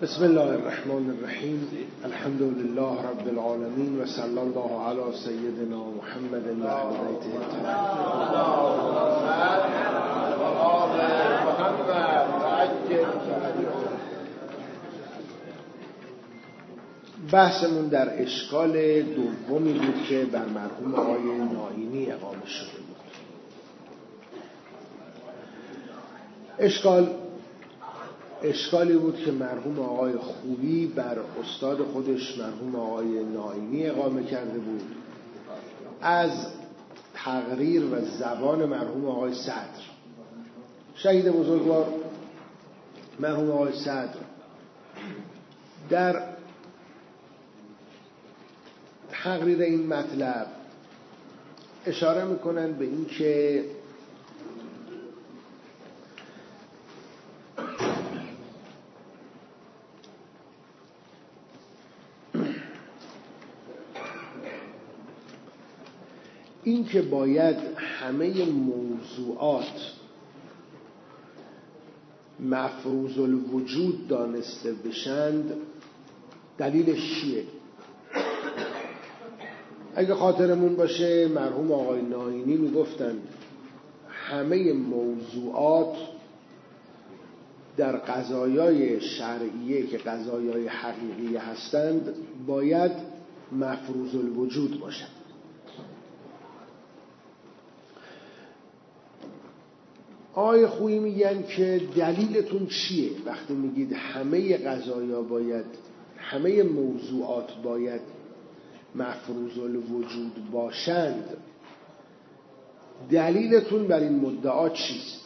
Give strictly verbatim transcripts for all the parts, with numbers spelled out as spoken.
بسم الله الرحمن الرحیم. الحمد لله رب العالمین و صلی الله علی سیدنا محمد و اهل بیته الطاهرین. بحثمون در اشکال دومی بود که بر مرحوم آقای ناینی اقامه شده بود. اشکال اشکالی بود که مرحوم آقای خوبی بر استاد خودش مرحوم آقای ناینی اقامه کرده بود از تقریر و زبان مرحوم آقای صدر. شهید بزرگوار مرحوم آقای صدر در تقریر این مطلب اشاره میکنن به این که این که باید همه موضوعات مفروض الوجود دانسته بشند دلیلش چیه؟ اگه خاطرمون باشه مرحوم آقای ناینی میگفتن همه موضوعات در قضایای شرعیه که قضایای حقیقی هستند باید مفروض الوجود باشند. آقای خویی میگن که دلیلتون چیه وقتی میگید همه قضایا باید همه موضوعات باید مفروض الوجود باشند؟ دلیلتون بر این مدعا چیست؟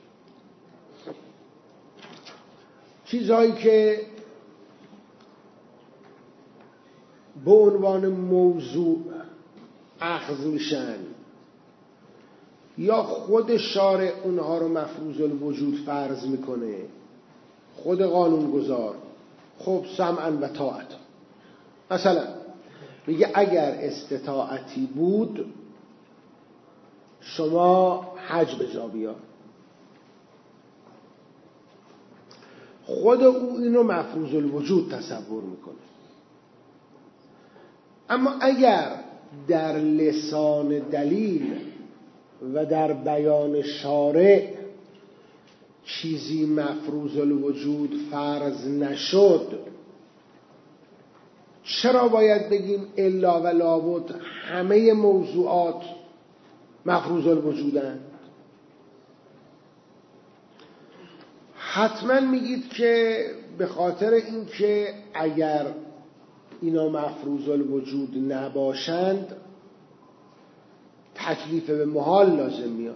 چیزهایی که به عنوان موضوع اخذ میشن یا خود شارع اونها رو مفروض الوجود فرض میکنه، خود قانونگذار، خب سمعا و طاعت. مثلا میگه اگر استطاعتی بود شما حج به جا بیار، خود او اینو مفروض الوجود تصور میکنه. اما اگر در لسان دلیل و در بیان شارع چیزی مفروض الوجود فرض نشد، چرا باید بگیم الا و لابد همه موضوعات مفروض الوجودند؟ حتما میگید که به خاطر اینکه اگر اینا مفروض الوجود نباشند تکلیف به محال لازم میاد.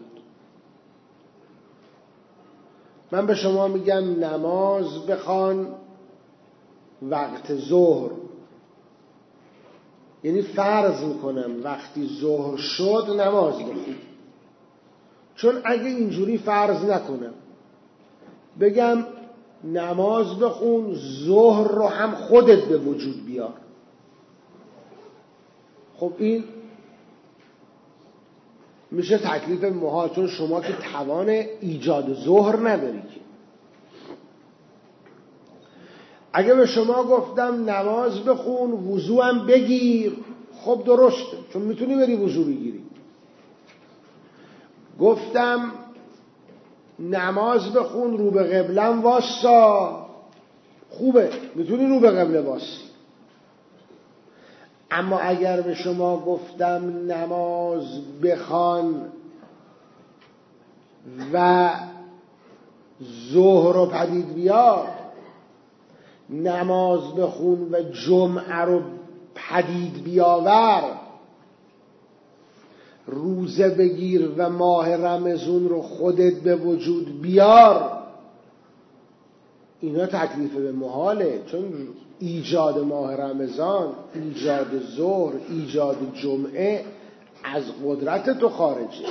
من به شما میگم نماز بخوان وقت ظهر، یعنی فرض میکنم وقتی ظهر شد نماز بخون. چون اگه اینجوری فرض نکنم بگم نماز بخون ظهر رو هم خودت به وجود بیار، خب این میشه تکلیف محال، چون شما که توان ایجاد ظهر نداری که. اگه به شما گفتم نماز بخون وضو هم بگیر، خب درسته چون میتونی بری وضو بگیری. گفتم نماز بخون رو به قبلم واسا، خوبه میتونی رو به قبله واسی. اما اگر به شما گفتم نماز بخوان و ظهر رو پدید بیار، نماز بخون و جمعه رو پدید بیاور، روزه بگیر و ماه رمضان رو خودت به وجود بیار، اینا تکلیف به محاله. چون ایجاد ماه رمضان، ایجاد ظهر، ایجاد جمعه از قدرت تو خارجه.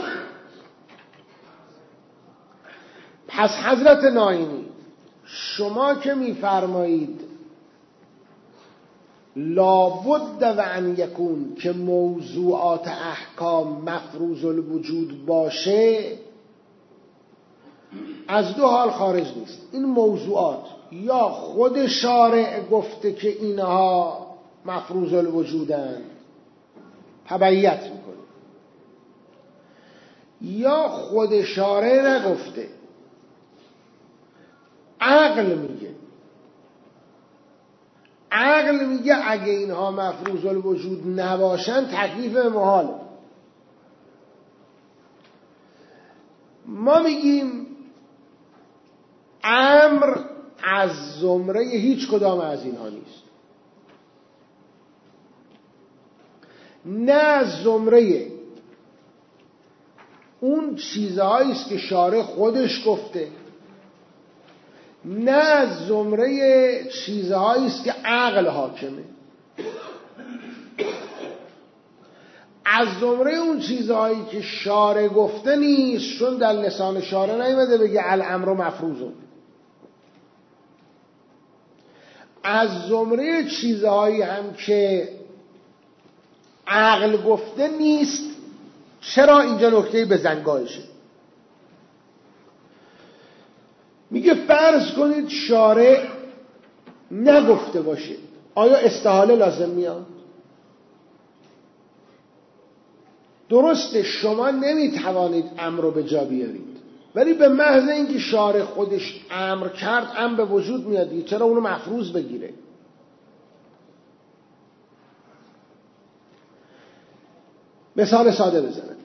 پس حضرت ناینی شما که میفرمایید لابد و ان یکون که موضوعات احکام مفروض الوجود باشه، از دو حال خارج نیست. این موضوعات یا خود شارع گفته که اینها مفروض الوجودن، تبعیت میکنه، یا خود شارع نگفته، عقل میگه. عقل میگه اگه اینها مفروض الوجود نباشن تکلیف محاله. ما میگیم امر از زمره هیچ کدام از اینها نیست، نه از زمره اون چیزهایی است که شارع خودش گفته، نه از زمره چیزهایی است که عقل حاکمه. از زمره اون چیزهایی که شارع گفته نیست، چون در لسان شارع نیامده بگه الامر مفروض. از زمره چیزهایی هم که عقل گفته نیست. چرا؟ اینجا نکته بزنگاهشه. میگه فرض کنید شارع نگفته باشه، آیا استحاله لازم میاد؟ درسته شما نمیتوانید امر رو به جا بیارید، ولی به محض اینکه شارع خودش امر کرد امر به وجود میاد دیگه. چرا اونو مفروض بگیره؟ مثال ساده بزنم.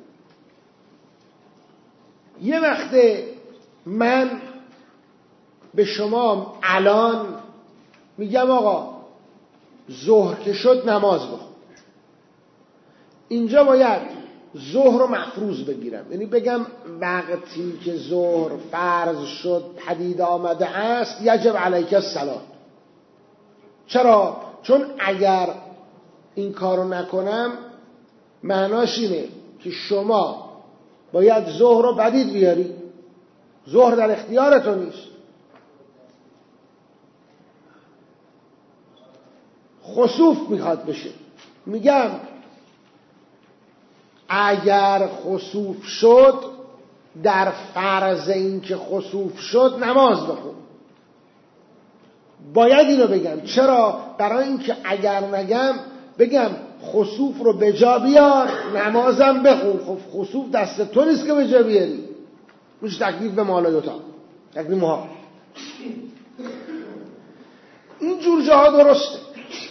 یه وقته من به شما الان میگم آقا ظهر که شد نماز بخون. اینجا باید ظهر رو مفروض بگیرم، یعنی بگم وقتی که ظهر فرض شد پدید آمده است یجب علیک الصلاة. چرا؟ چون اگر این کارو نکنم معناش اینه که شما باید ظهر رو پدید بیاری، ظهر در اختیارتو نیست. خسوف میخواد بشه، میگم اگر خسوف شد در فرض این که خسوف شد نماز بخون. باید اینو بگم. چرا؟ برای اینکه اگر نگم بگم خسوف رو به جا بیار نمازم بخون. خب خسوف دست تو نیست که به جا بیاری، میشه تکلیف به مالایوتا، تکلیف محال. این جور جاها درسته.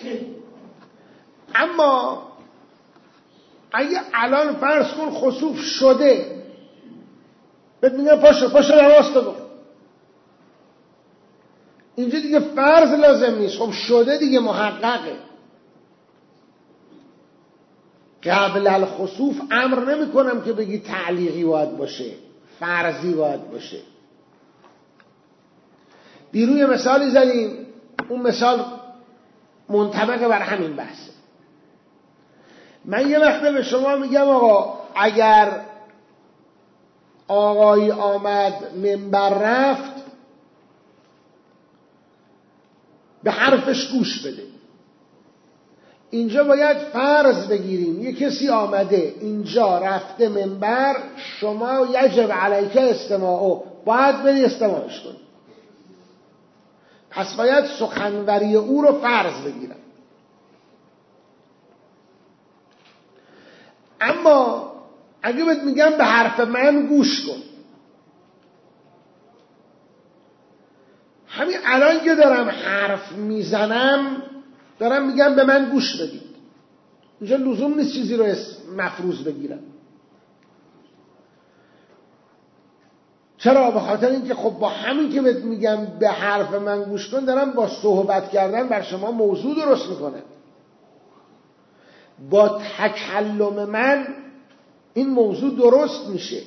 اما اگه الان فرض کن خسوف شده، بهت میگن پاشو پاشو نماز تو بخون، اینجا دیگه فرض لازم نیست، خب شده دیگه، محققه. قبل الخسوف امر نمی کنم که بگی تعلیقی باید باشه، فرضی باید باشه. دیروز مثالی زدیم، اون مثال منطبق بر همین بحثه. من یه وقته به شما میگم آقا اگر آقایی آمد منبر رفت به حرفش گوش بده. اینجا باید فرض بگیریم یه کسی آمده اینجا رفته منبر، شما یجب علیک استماعه، باید بری استماعش کنی. پس باید سخنوری او رو فرض بگیرم. اما اگه بهت میگم به حرف من گوش کن، همین الان که دارم حرف میزنم دارم میگم به من گوش بدید، اینجا لزوم نیست چیزی رو مفروض بگیرم. چرا؟ به خاطر اینکه خب با همین که بهت میگم به حرف من گوش کن دارم با صحبت کردن بر شما موضوع درست میکنم. با تکلم من این موضوع درست میشه.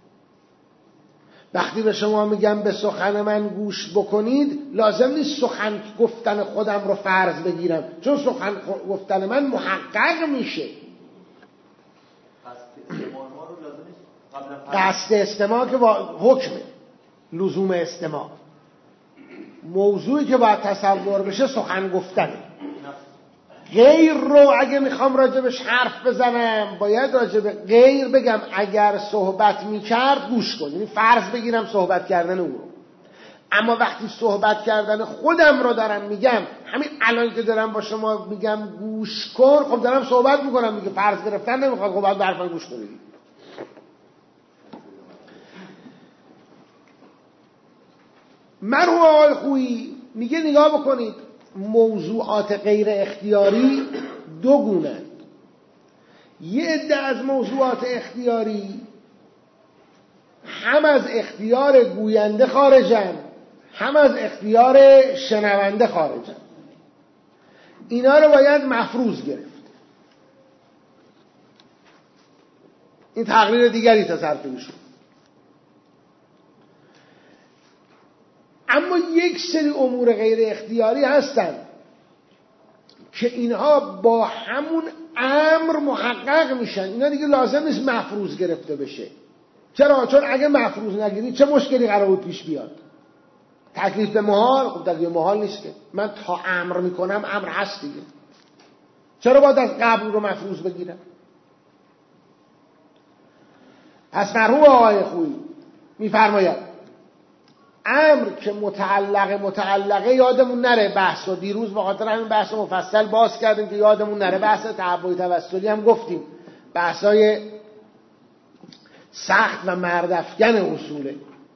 وقتی به شما میگم به سخن من گوش بکنید لازم نیست سخن گفتن خودم رو فرض بگیرم، چون سخن گفتن من محقق میشه. قصد استماع که با حکمه، لزوم استماع. موضوعی که باید تصور بشه سخن گفتنه. غیر رو اگه میخوام راجبش حرف بزنم باید راجب غیر بگم اگر صحبت میکرد گوش کن، یعنی فرض بگیرم صحبت کردن او رو. اما وقتی صحبت کردن خودم رو دارم میگم، همین الان که دارم با شما میگم گوش کن، خب دارم صحبت میکنم میگه فرض گرفتن نمیخواد، خب باید به حرفم گوش کنید. مرحوم آقای خویی میگه نگاه بکنید موضوعات غیر اختیاری دو گونه. یه عده از موضوعات اختیاری هم از اختیار گوینده خارجن، هم از اختیار شنونده خارجن. اینا رو باید مفروض گرفت. این تقریر دیگری تصرف ایشون. اما یک سری امور غیر اختیاری هستن که اینها با همون امر محقق میشن. اینا دیگه لازم نیست مفروض گرفته بشه. چرا؟ چون اگه مفروض نگیری چه مشکلی قرار بود پیش بیاد؟ تکلیف محال. خب تکلیف محال نیست که من تا امر میکنم امر هست دیگه. چرا باید از قبل رو مفروض بگیرم؟ پس مرحوم آقای خویی میفرماید امر که متعلق متعلقه یادمون نره بحث و دیروز به خاطر همین بحث مفصل باز کردیم که یادمون نره بحث تعبدی توسلی هم گفتیم، بحثای سخت و مردافکن اصوله.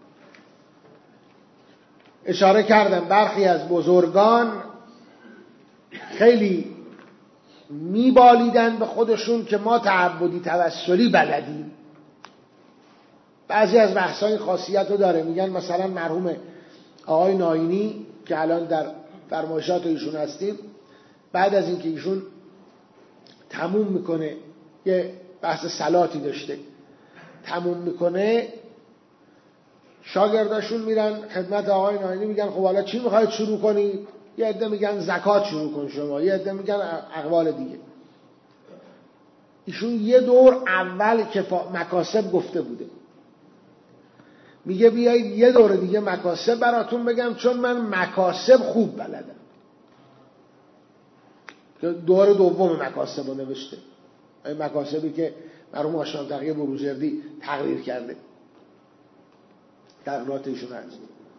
اشاره کردم برخی از بزرگان خیلی میبالیدن به خودشون که ما تعبدی توسلی بلدیم. بعضی از بحثای خاصیت رو داره. میگن مثلا مرحوم آقای ناینی که الان در فرمایشات ایشون هستیم، بعد از اینکه ایشون تموم میکنه یه بحث صلاتی داشته، تموم میکنه شاگرداشون میرن خدمت آقای ناینی میگن خب حالا چی میخواید شروع کنید؟ یه عده میگن زکات شروع کن شما، یه عده میگن اقوال دیگه. ایشون یه دور اول که مکاسب گفته بوده، میگه بیایید یه دور دیگه مکاسب براتون بگم چون من مکاسب خوب بلدم. دور دوم مکاسب رو نوشته، این مکاسبی که مرحوم آشنام تقی بروجردی تقریر کرده، تقریرات ایشون هست.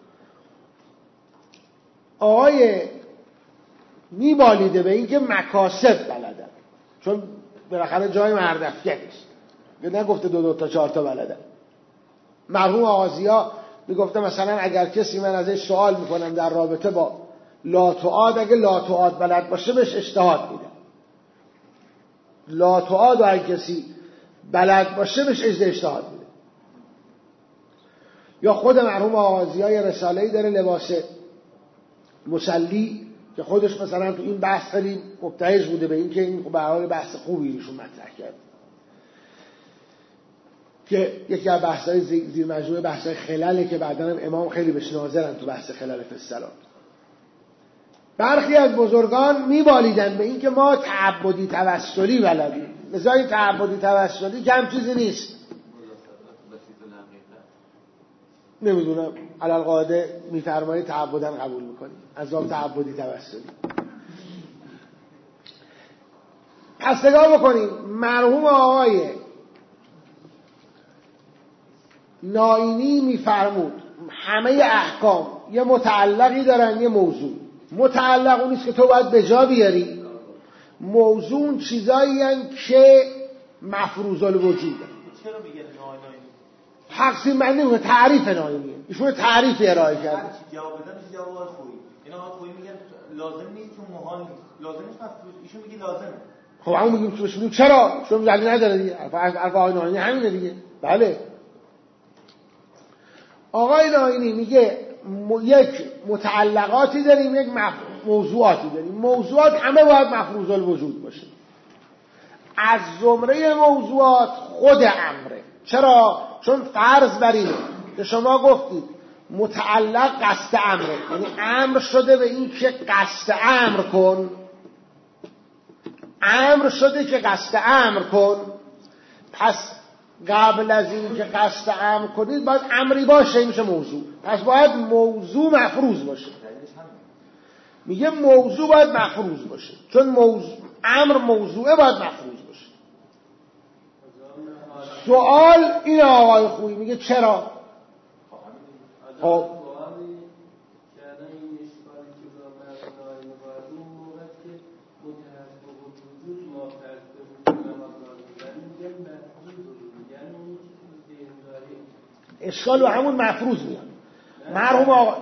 آقای میبالیده به این که مکاسب بلدم چون بالاخره جای مردفکن است، نگفته دو دو تا چهار تا بلدم. مرحوم آغازیا میگفته مثلا اگر کسی من ازش سوال میکنم در رابطه با لاتوعاد، اگه لاتوعاد بلد باشه بهش اجتهاد میدم. لاتوعاد و اگه کسی بلد باشه بهش اجتهاد میده. یا خود مرحوم آغازیا یه رساله‌ای داره لباس مسلی که خودش مثلا تو این بحث خیلی مبتهج بوده به این که این به حال بحث خوبی ایشون مطرح کرد، که یکی از بحث‌های زیر مجموعه بحث‌های خلاله که بعداً هم امام خیلی بهش ناظرن تو بحث خلال فی الصلات. برخی از بزرگان میبالیدن به این که ما تعبدی توسلی بلدیم. مثلا این تعبدی توسلی کم چیزی نیست. نمیدونم علالقاعده میفرمایی تعبداً قبول میکنیم از باب تعبدی توسلی. پس نگاه بکنیم مرحوم آقای ناینی میفرمود همه احکام یه متعلقی دارن یه موضوع. متعلق اون نیست که تو باید به جا بیاری، موضوع اون چیزایی هن که مفروض الوجود. چرا میگه ناینی؟ تقسیم بندی میکنه، تعریف ناینیه. ایشون تعریف ارائه کرده. هر چی جواب بدن میشه جواب خوبی. اینا آقا خوبی میگن لازم نیست چون محال نیست. لازم نیست مفروض. ایشون میگه لازمه. خب همون میگیم توش میگیم چرا؟ چون دلیل نداره دیگه. حرف آقای ناینی همینه دیگه. بله. آقای ناینی میگه م... یک متعلقاتی داریم، یک مف... موضوعاتی داریم. موضوعات همه باید مفروض الوجود باشه. از زمره موضوعات خود امره. چرا؟ چون فرض بر اینه که شما گفتید متعلق قصد امره، یعنی امر شده به این که قصد امر کن، امر شده که قصد امر کن. پس قبل از این که قصد امر کنید باید امری باشه، میشه موضوع. پس باید موضوع مفروض باشه. میگه موضوع باید مفروض باشه، چون موضوع امر موضوعه باید مفروض باشه. سوال این آقای خویی میگه چرا؟ خب اشکال و همون مفروض میاد. مرحوم آقا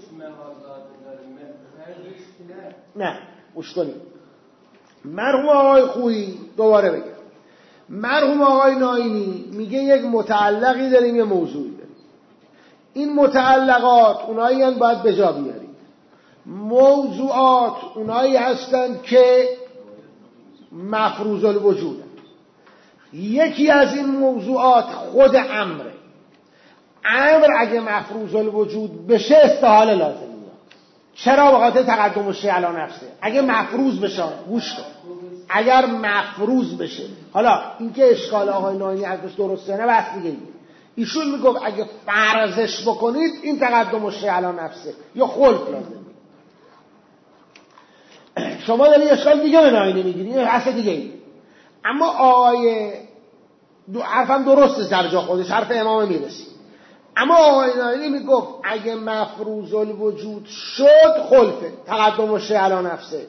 نه گوش کنید، مرحوم آقای خویی دوباره بگم، مرحوم آقای ناینی میگه یک متعلقی داریم یه موضوعی داریم، این متعلقات اونایی هم باید به جا بیاریم، موضوعات اونایی هستند که مفروض الوجود. یکی از این موضوعات خود امره. امر اگه مفروض الوجود بشه استحاله لازم میاد. چرا؟ به خاطر تقدم الشیء علی نفسه. اگه مفروض بشه، گوش کن، اگر مفروض بشه، حالا اینکه اشکال آقای ناینی ازش درسته نه بحث دیگه. ایشون میگفت اگه فرضش بکنید این تقدم الشیء علی نفسه یا خلق لازم. شما داری اشکال دیگه به ناینی میگیری، این بحث دیگه ای. اما آقای دو حرفم درسته در جا خودش، حرف امام میرسی. اما آقای ناینی میگفت اگه مفروض الوجود شد خلفه، تقدم الشیء علی نفسه.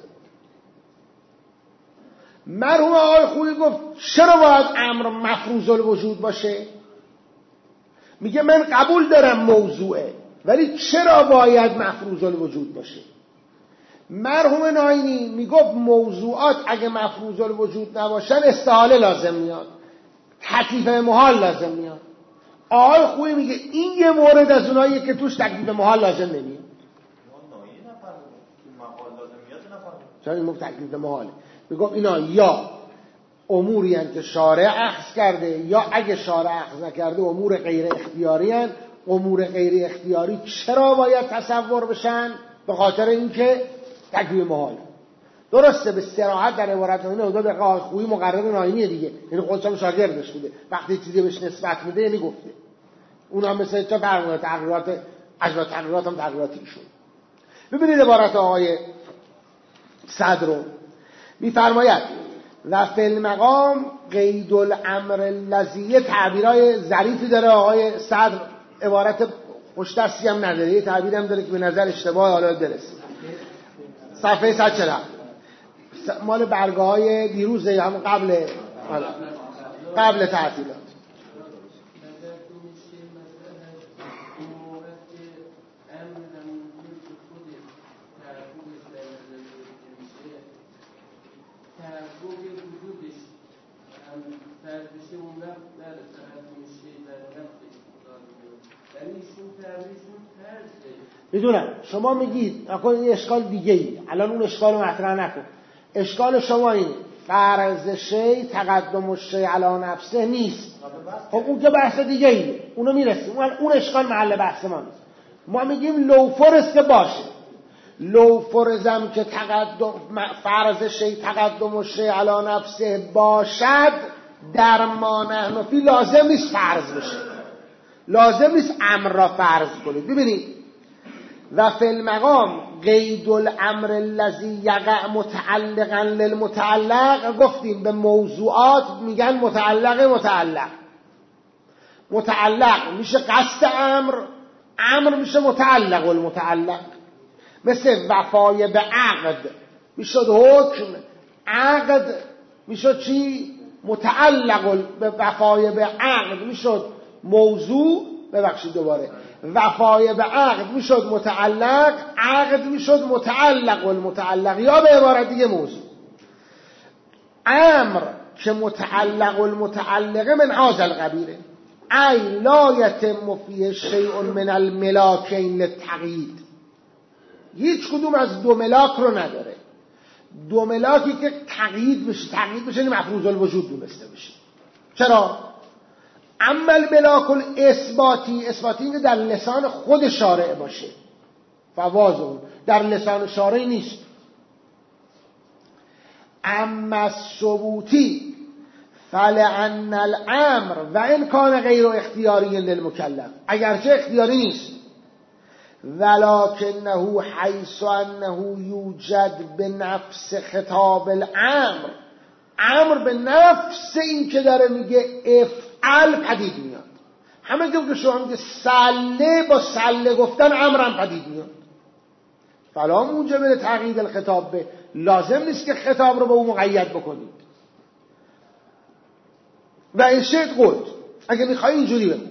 مرحوم آقای خویی گفت چرا باید امر مفروض الوجود باشه؟ میگه من قبول دارم موضوعه، ولی چرا باید مفروض الوجود باشه؟ مرحوم ناینی میگفت موضوعات اگه مفروض الوجود نباشن استحاله لازم میاد، تکلیف محال لازم میاد. آقای خویی میگه این یه مورد از اوناییه که توش تکلیف محال لازم نمیاد. چرا این موقع تکلیف محاله؟ میگفت اینا یا اموری هستند که شارع اخذ کرده، یا اگه شارع اخذ نکرده امور غیر اختیاری هستند. امور غیر اختیاری چرا باید تصور بشن؟ به خاطر اینکه تکلیف محال. درسته به صراحت در عبارت ناینی اوضاع به آقای خویی مقرر ناینیه دیگه، یعنی خودش شاگردش بوده، وقتی چیزی بهش نسبت میده یعنی گفته. اونها مثل چه فرق تغییرات اجرا تغییرات هم تغییراتی شد. ببینید عبارت آقای صدر رو میفرماید و فی المقام قید الامر الذی، تعبیرای ظریفی داره آقای صدر، عبارت خوش‌دستی هم نداره، یه تعبیری هم داره که به نظر اشتباه حالا برسه. صفحه صد و چهل مال برگه های دیروزه، هم قبل قبل تعطیلات. میدونم شما میگید اکنون این اشکال دیگه ای، الان اون اشکال رو مطرح نکن. اشکال شما اینه فرض شی تقدم الشیء علی نفسه نیست. خب اون که بحث دیگه ایه، اونو میرسیم، اون اشکال محل بحث ما نیست. ما میگیم لو فرض که باشه، لو فرضم که تقدم فرض شی تقدم الشیء علی نفسه باشد، در ما نحن فی لازم نیست فرض بشه، لازم نیست امر را فرض کنید. ببینید و فی المقام قید الامر الذی یقع متعلقا للمتعلق، گفتیم به موضوعات میگن متعلق متعلق. متعلق میشه قصد امر، امر میشه متعلق المتعلق. مثل وفای به عقد میشد حکم، عقد میشد چی؟ متعلق به وفای به عقد میشد موضوع، ببخشید دوباره، وفای به عقد میشد متعلق، عقد میشد متعلق المتعلق، یا به عبارت دیگه موضوع. امر که متعلق المتعلق من هذا القبیل، ای لا یتم فیه شیء من الملاکین للتقیید، هیچ کدوم از دو ملاک رو نداره. دو ملاکی که تقیید بشه، تقیید بشه یعنی مفروض الوجود دونسته بشه. چرا؟ اما الملاک الاثباتی، اثباتی اینه در لسان خود شارع باشه، فواز اون در لسان شارع نیست. اما الثبوتی فلعن الامر و ان کان غیر اختیاری للمکلف، اگرچه اختیاری نیست، ولکنه حیث انه یوجد به نفس خطاب الامر، امر به نفس این که داره میگه افعل پدید میاد. همه که شما میگه سله، با سله گفتن امرم پدید میاد. فلا موجب لتعقید الخطاب به، لازم نیست که خطاب رو به اون مقید بکنید. و این شد قلت، اگه میخوایی اینجوری بگو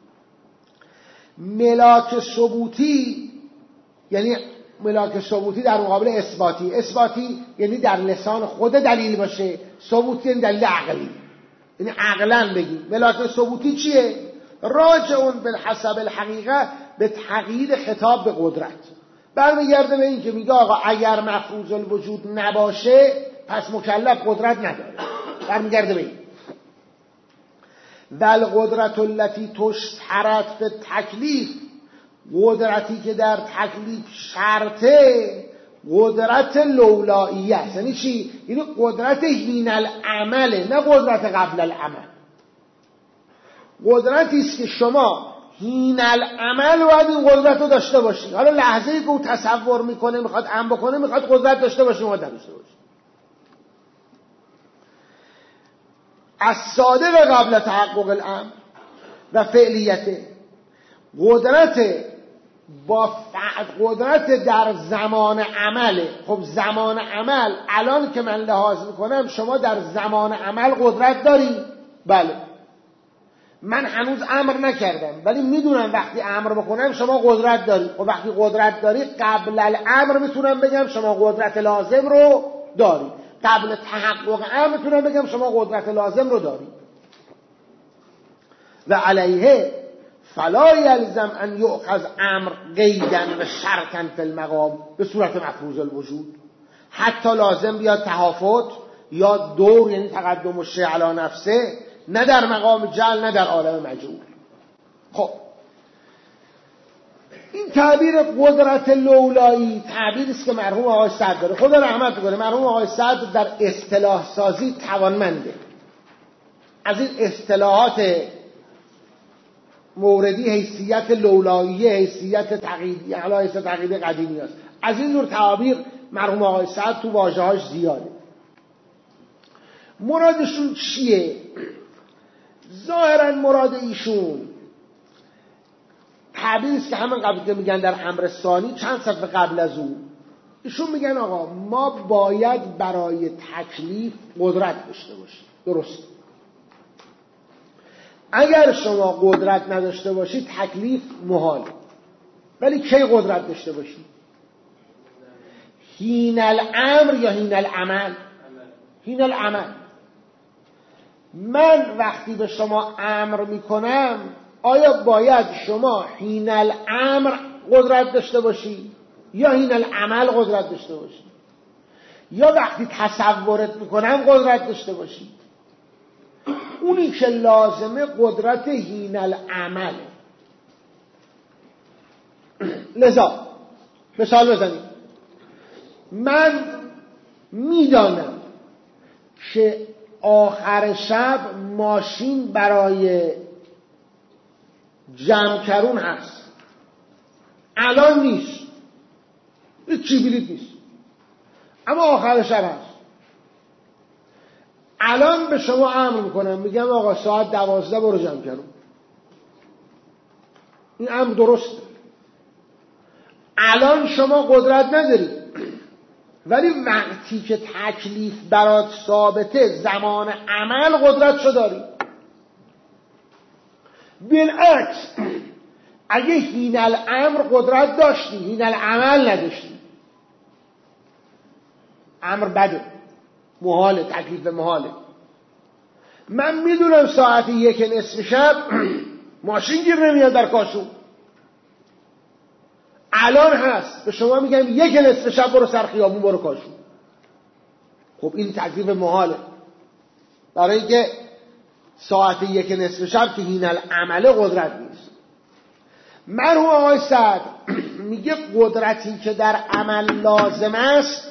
ملاک ثبوتی، یعنی ملاک ثبوتی در مقابل اثباتی. اثباتی یعنی در لسان خود دلیل باشه، ثبوتی یعنی دلیل عقلی، یعنی عقلاً بگی. ملاک ثبوتی چیه؟ راجعون بالحسب الحقیقه به تقیید خطاب به قدرت. برمیگرده به این که میگه آقا اگر مفروض الوجود نباشه پس مکلف قدرت نداره. برمیگرده به این ول قدرت التي تشترط به تکلیف، قدرتی که در تکلیف شرطه قدرت لولاییه است. یعنی چی؟ یعنی قدرت حین العمله، نه قدرت قبل العمل. قدرتی است که شما حین العمل باید این قدرت رو داشته باشی. حالا لحظه‌ای که او تصور میکنه میخواد امر بکنه میخواد قدرت داشته باشی، ما داشته باشی. از صادق قبل تحقق الامر و فعلیته، قدرت با قدرت در زمان عمله. خب زمان عمل الان که من لحاظ میکنم شما در زمان عمل قدرت داری؟ بله. من هنوز امر نکردم ولی میدونم وقتی امر بکنم شما قدرت داری. خب وقتی قدرت داری قبل الامر میتونم بگم شما قدرت لازم رو داری، قبل تحقق امر میتونم بگم شما قدرت لازم رو داری. و علیه فلا یلزم ان یؤخذ امر قیدا و شرطا فی المقام به صورت مفروض الوجود. حتی لازم بیاد تهافت یا دور، یعنی تقدم الشیء علی نفسه، نه در مقام جعل نه در عالم مجعول. خب این تعبیر قدرت لولایی تعبیری است که مرحوم آقای سعد داره. خدا رحمت کنه، مرحوم آقای سعد در اصطلاح سازی توانمنده. از این اصطلاحات موردی حیثیت لولاییه، حیثیت تقییدی، حیثیت تقییدی قدیمی است. از این نوع تعابیر مرحوم آقای سعد تو واژه‌هاش زیاده. مرادشون چیه؟ ظاهرا مراد ایشون تعبیری است که همون قبل که میگن در امر ثانی چند صفحه قبل از اون ایشون میگن آقا ما باید برای تکلیف قدرت داشته باشیم. درست. اگر شما قدرت نداشته باشید تکلیف محاله. ولی کی قدرت داشته باشید؟ حین الامر یا حین العمل؟ حین العمل. من وقتی به شما امر میکنم آیا باید شما حین الامر قدرت داشته باشی یا حین العمل قدرت داشته باشی؟ یا وقتی تصورت میکنم قدرت داشته باشی؟ اونی که لازمه قدرت حین العمل. لذا مثال بزنیم. من میدانم که آخر شب ماشین برای جمع هست، الان نیست، هیچی بلیط نیست، اما آخر شب هست. الان به شما امر میکنم میگم آقا ساعت دوازده برو جمع کرون. این امر درسته. الان شما قدرت نداری، ولی وقتی که تکلیف برات ثابته زمان عمل قدرتشو داری. بالعکس اگه حین الامر قدرت داشتی حین العمل نداشتی، امر بده، محاله، تکلیف محاله. من میدونم ساعت یک نصف شب ماشین گیر نمیاد در کاشون، الان هست، به شما میگم یک نصف شب برو سر خیابون برو کاشون. خب این تکلیف محاله، برای اینکه ساعت یک نصف شب که حین العمل قدرت نیست. مرحوم آقای سعد میگه قدرتی که در عمل لازم است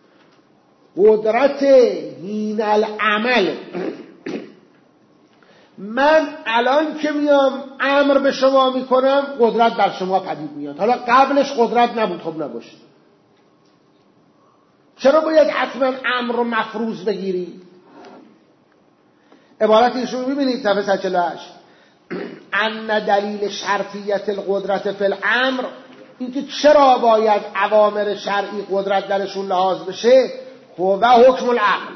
قدرت حین العمل. من الان که میام امر به شما میکنم قدرت بر شما پدید میاد. حالا قبلش قدرت نبود، خب نباشه. چرا باید حتما امر رو مفروض بگیری؟ عبارت ایشون ببینید صفحه صد و چهل و هشت. ان دلیل شرطیت القدرت فی الامر، اینکه چرا باید اوامر شرعی قدرت درشون لحاظ بشه، و حکم العقل،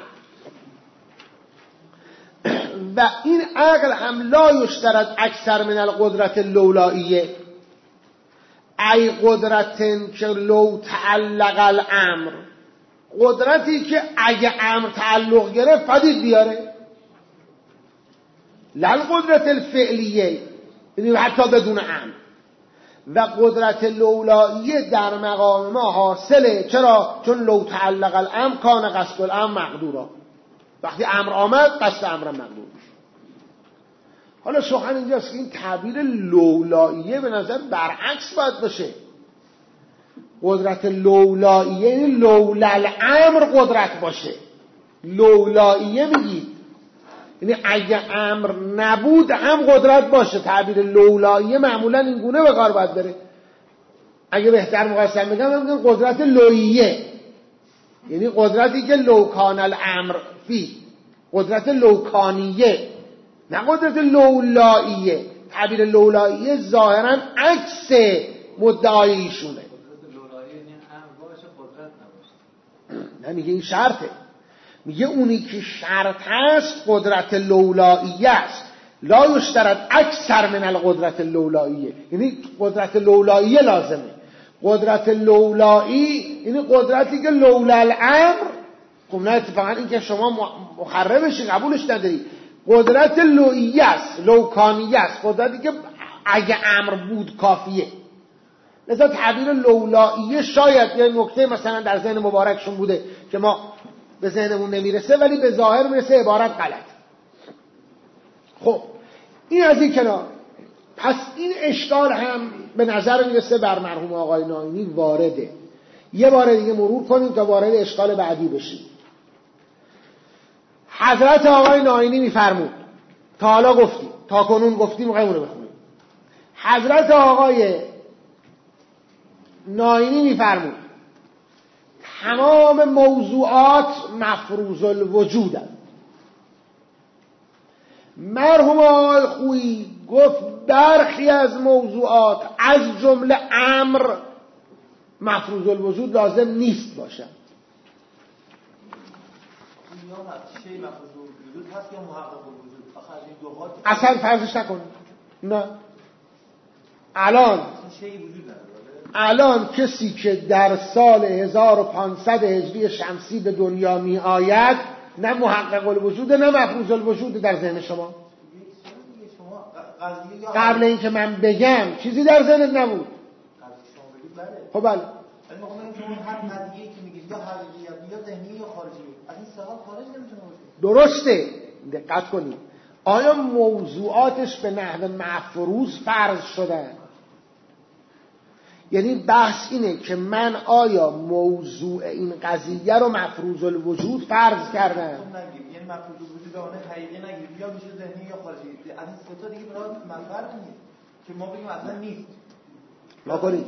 و این عقل هم لا یشترط اکثر من القدرت اللولائیه، ای قدرتن که لو تعلق الامر، قدرتی که اگه امر تعلق گرفت پدید بیاره، لل قدرت الفعلیه، یعنی حتی بدون امر. و قدرت لولائیه در مقام ما حاصله. چرا؟ چون لو تعلق الامر کان قصد الامر مقدورا، وقتی امر آمد قصد امر مقدور میشه. حالا سخن اینجاست که این تعبیر لولائیه به نظر برعکس باید باشه. قدرت لولائیه یعنی لولا الامر قدرت باشه. لولائیه میگید یعنی اگه امر نبود هم قدرت باشه. تعبیر لولائیه معمولا این گونه به کار باید بره. اگه بهتر مقصر میگم میگم قدرت لوییه، یعنی قدرتی که لوکان الامر فی، قدرت لوکانیه، نه قدرت لولائیه. تعبیر لولائیه ظاهرا عکس مدعای ایشونه. نه میگه این شرطه، میگه اونی که شرط هست قدرت لولائیه است. لا یشترط اکثر من القدرت اللولائیه، یعنی قدرت لولائیه لازمه. قدرت لولایی یعنی قدرتی که لولا الامر، خب نه اتفاقا این که شما مخربشی قبولش نداری. قدرت لوییه است، لوکانیه است، قدرتی که اگه امر بود کافیه. لذا تعبیر لولائیه شاید یه نکته مثلا در ذهن مبارکشون بوده که ما به ذهنمون نمیرسه، ولی به ظاهر میرسه عبارت غلط. خب این از این کنار. پس این اشکال هم به نظر میرسه بر مرحوم آقای ناینی وارده. یه بار دیگه مرور کنیم تا وارد اشکال بعدی بشیم. حضرت آقای ناینی میفرمود، تا حالا گفتیم، تا کنون گفتیم، میخوایم اونو بخونیم. حضرت آقای ناینی میفرمود تمام موضوعات مفروض الوجود هست. مرحوم آقای خویی گفت برخی از موضوعات از جمله امر مفروض الوجود لازم نیست باشد. اصلا فرضش نکنید. نه الان الان کسی که در سال هزار و پانصد هجری شمسی به دنیا می آید نه محقق الوجود نه مفروض الوجود در ذهن شما. قبل اینکه من بگم چیزی در ذهنت نبود. خب بله. درسته. دقت کنید. آیا موضوعاتش به نحو مفروض فرض شدن؟ یعنی بحث اینه که من آیا موضوع این قضیه رو مفروض الوجود فرض کردم؟ یعنی مفروض الوجود آن حقیقی نگیریم، یا میشه ذهنی یا خارجی. از این سه تا دیگه برای منفعت نیست که ما بگیم اصلا نیست. نکنید.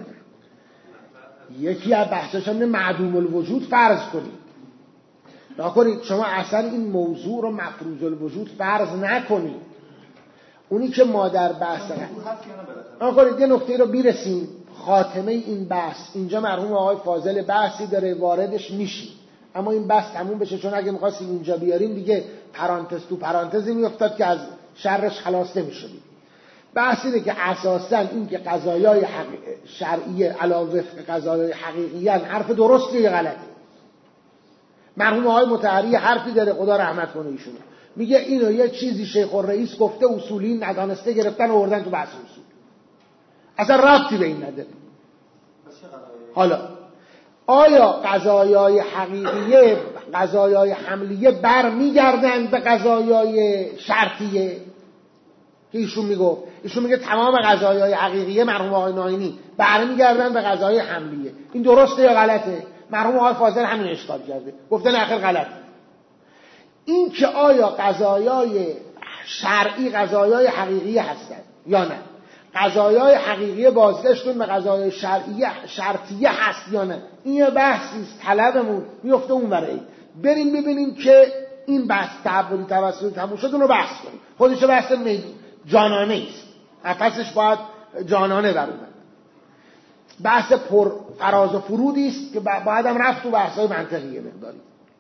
یکی از بحثاش هم معدوم الوجود فرض کنید. نکنید شما اصلا این موضوع رو مفروض الوجود فرض نکنید. اونی که ما در بحث نکنید یه نکته رو بیرسیم خاتمه این بحث. اینجا مرحوم آقای فاضل بحثی داره واردش میشی، اما این بحث تموم بشه، چون اگه می‌خواستیم اینجا بیاریم دیگه پرانتز تو پرانتزی میافتاد که از شرش خلاص نمی‌شدیم. بحث اینه که اساساً این که قضایای شرعیه علاوه وفق قضایای حقیقیان حرف درسته یا غلطه. مرحوم آقای مطهری حرفی داره، خدا رحمت کنه ایشون، میگه اینو یه چیزی شیخ الرئیس گفته اصولی ندانسته گرفتن و آوردن تو بحث اصول، اصلا ربطی به این نداره. حالا آیا قضایای حقیقیه قضایای حملیه برمیگردن به قضایای شرطیه که ایشون میگه؟ ایشون میگه تمام قضایای حقیقیه مرحوم آقای ناینی برمیگردن به قضایای حملیه. این درسته یا غلطه؟ مرحوم آقای فاضل همین اشکال کرده، گفتن آخر غلط. این که آیا قضایای شرعی قضایای حقیقی هستن یا نه، قضایای حقیقی بازگشتون به قضایای شرعی شرطیه هست یا نه. این یه بحثی است، طلبمون میفته اون ورایی. بریم ببینیم که این بحث تعبدی توسلی تموم شد، اون رو بحث کنیم. خودش بحث جانانه است، نفسش باید جانانه برونه. بحث پر فراز و فرودی است که باید هم رفت تو بحث‌های منطقیه مقداری.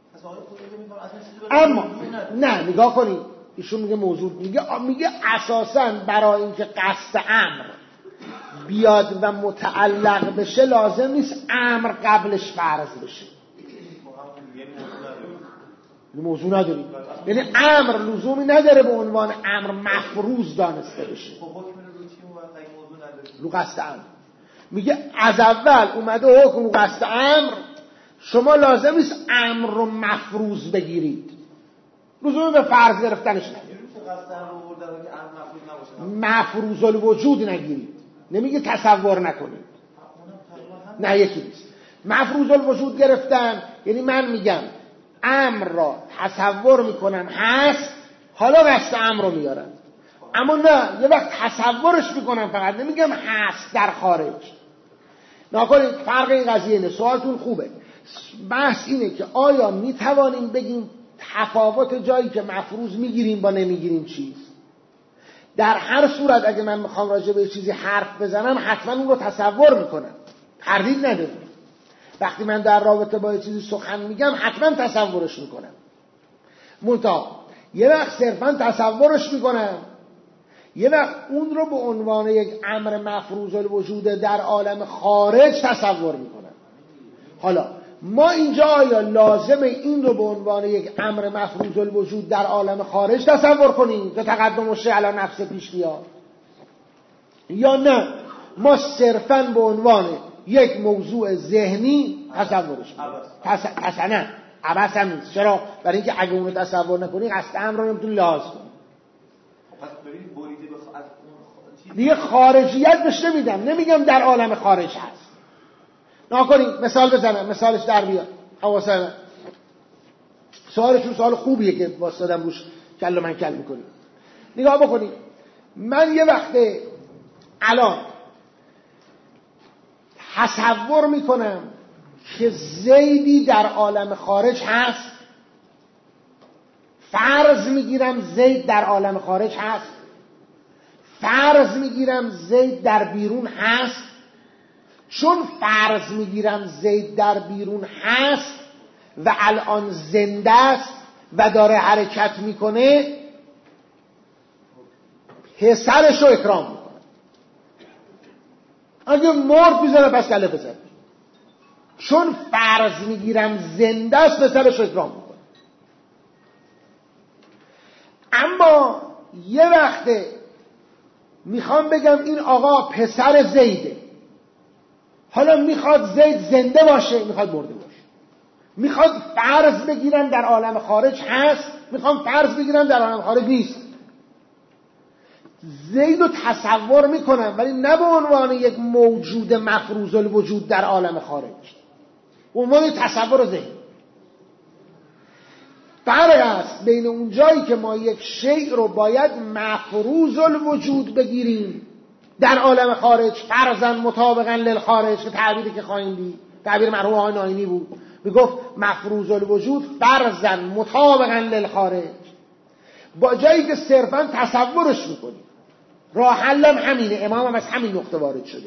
اما نه نگاه کنید، ایشون میگه موضوع میگه میگه اساساً برای اینکه قصد امر بیاد و متعلق بشه لازم نیست امر قبلش فرض بشه. موضوع نداری، یعنی امر لزومی نداره به عنوان امر مفروض دانسته بشه. رو قصد امر میگه از اول اومده حکم رو قصد امر، شما لازم نیست امر رو مفروض بگیرید، لزومی به فرض گرفتنش نداره. مفروض الوجود نگیرید، نمیگه تصور نکنید، نه یکی نیست. مفروض الوجود گرفتن یعنی من میگم امر را تصور میکنم هست، حالا قصد امر رو میارم. اما نه، یه وقت تصورش میکنم فقط، نمیگم هست در خارج. نکنید فرق این قضیه اینه. سوالتون خوبه. بحث اینه که آیا میتوانیم بگیم تفاوت جایی که مفروض میگیریم با نمیگیریم چیز؟ در هر صورت اگه من میخوام راجع به چیزی حرف بزنم حتما اون رو تصور میکنم، تردید ندارم. وقتی من در رابطه با چیزی سخن میگم حتما تصورش میکنم. منتها یه وقت صرفا تصورش میکنم، یه وقت اون رو به عنوان یک امر مفروض الوجود در عالم خارج تصور میکنم. حالا ما اینجا آیا لازمه این رو به عنوان یک امر مفروض الوجود در عالم خارج تصور کنیم که تقدم و شیء علی نفس پیش بیاد، یا نه ما صرفاً به عنوان یک موضوع ذهنی تصورش کنیم؟ حسنا عبث هم نیست. چرا؟ برای اینکه اگه اون رو تصور نکنی قصد امر رو نمیتونی لحاظ کنی. دیگه خارجیت بهش نمیدم، نمیگم در عالم خارج هست. نکنید مثال بزنم، مثالش در بیاد. حواسم سوالشون سوال خوبیه که واسطادم روش کل من کل میکنید. نگاه بکنید، من یه وقته الان تصور میکنم که زیدی در عالم خارج هست، فرض میگیرم زید در عالم خارج هست، فرض میگیرم زید در بیرون هست. چون فرض میگیرم زید در بیرون هست و الان زنده است و داره حرکت میکنه، پسرش رو اکرام میکنه. اگه مرد میزنه پس کله بزنه. چون فرض میگیرم زنده است پسرش رو اکرام میکنه. اما یه وقته میخوام بگم این آقا پسر زیده، حالا میخواد زید زنده باشه، میخواد مرده باشه. میخواد فرض بگیرم در عالم خارج هست، میخوام فرض بگیرم در عالم خارج نیست. زید رو تصور میکنم ولی نه به عنوان یک موجود مفروض الوجود در عالم خارج، به عنوان تصور زید. فرق است بین اون جایی که ما یک شیء رو باید مفروض الوجود بگیریم در عالم خارج، فرضاً مطابقاً للخارج، که تعبیری که خواهیم دید تعبیر مرحوم آقای ناینی بود، میگفت مفروض الوجود فرضاً مطابقاً للخارج، با جایی که صرفاً تصورش میکنیم. راه حلم همینه، امام هم از همین نقطه وارد شده.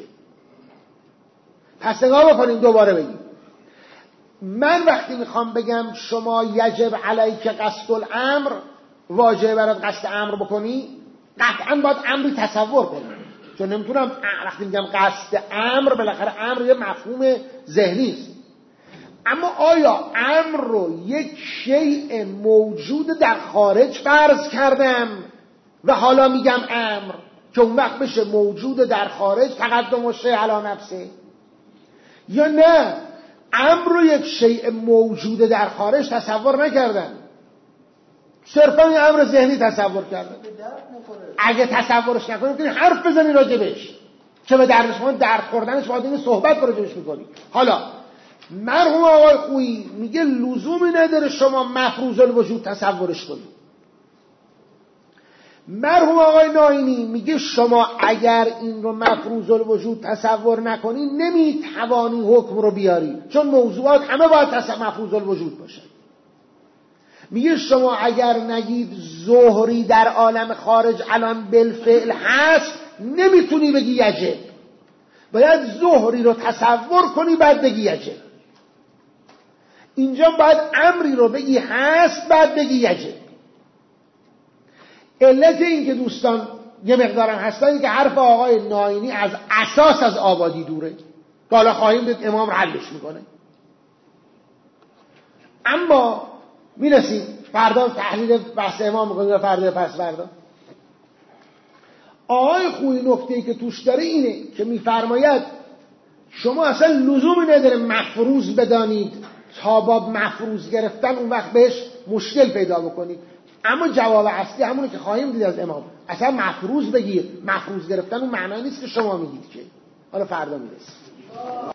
پس نگاه بکنیم دوباره بگیم، من وقتی میخوام بگم شما یجب علیک قصد الامر، واجب برات قصد امر بکنی، قطعاً باید امری تصور کنی. چون نمیتونم وقتی میگم قصد امر، بالاخره امر یه مفهوم ذهنی است. اما آیا امر رو یک شیء موجود در خارج فرض کردم و حالا میگم امر که اون وقت بشه موجود در خارج تقدم و شیء علی نفسه، یا نه امر رو یک شیء موجود در خارج تصور نکردم، صرفا این امر ذهنی تصور کردم. اگه تصورش نکنی میتونی حرف بزنی راجبش که به دردش شما درد خوردنش باید این صحبت راجبش میکنی. حالا مرحوم آقای خویی میگه لزومی نداره شما مفروض الوجود تصورش کنی. مرحوم آقای ناینی میگه شما اگر این رو مفروض الوجود تصور نکنی نمیتوانی حکم رو بیاری، چون موضوعات همه باید مفروض الوجود باشه. میگه شما اگر نگید ظهری در عالم خارج الان بالفعل هست نمیتونی بگی یجب، باید ظهری رو تصور کنی بعد بگی یجب. اینجا باید امری رو بگی هست بعد بگی یجب. علت این که دوستان یه مقدارم هستن که حرف آقای ناینی از اساس از آبادی دوره، حالا خواهیم دید امام حلش میکنه. اما میرسیم فردا تحلیل بحث امام میکنیم و فردا پس فردا. آقای خویی نکته‌ای که توش داره اینه که میفرماید شما اصلا لزومی نداره مفروض بدانید تا با مفروض گرفتن اون وقت بهش مشکل پیدا بکنید. اما جواب اصلی همونه که خواهیم دید از امام، اصلا مفروض بگیر، مفروض گرفتن اون معنی نیست که شما میگید که. حالا فردا میرسیم.